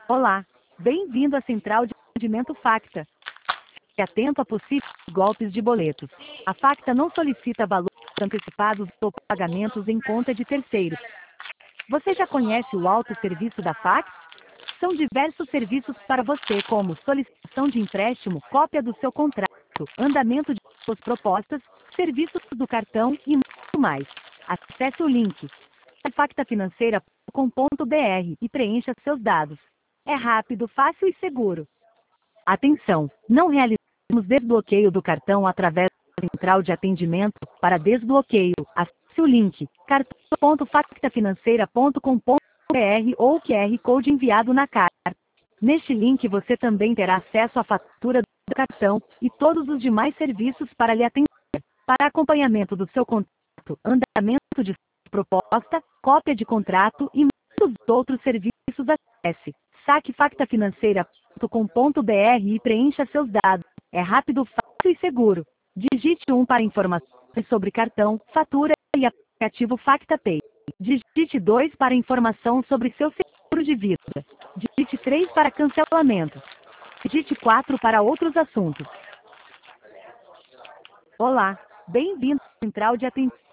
Olá, bem-vindo à Central de Atendimento Facta. Fique atento a possíveis golpes de boletos. A Facta não solicita valores antecipados ou pagamentos em conta de terceiros. Você já conhece o autosserviço da Facta? São diversos serviços para você, como solicitação de empréstimo, cópia do seu contrato, andamento de suas propostas, serviços do cartão e muito mais. Acesse o link factafinanceira.com.br e preencha seus dados. É rápido, fácil e seguro. Atenção! Não realizamos desbloqueio do cartão através da central de atendimento. Para desbloqueio, acesse o link cartão.factafinanceira.com.br ou o QR Code enviado na carta. Neste link você também terá acesso à fatura do cartão e todos os demais serviços para lhe atender. Para acompanhamento do seu contrato, andamento de proposta, cópia de contrato e muitos outros serviços, acesse saquefactafinanceira.com.br e preencha seus dados. É rápido, fácil e seguro. Digite 1 para informações sobre cartão, fatura e aplicativo FactaPay. Digite 2 para informação sobre seu seguro de vida. Digite 3 para cancelamento. Digite 4 para outros assuntos. Olá, bem-vindo à Central de Atendimento.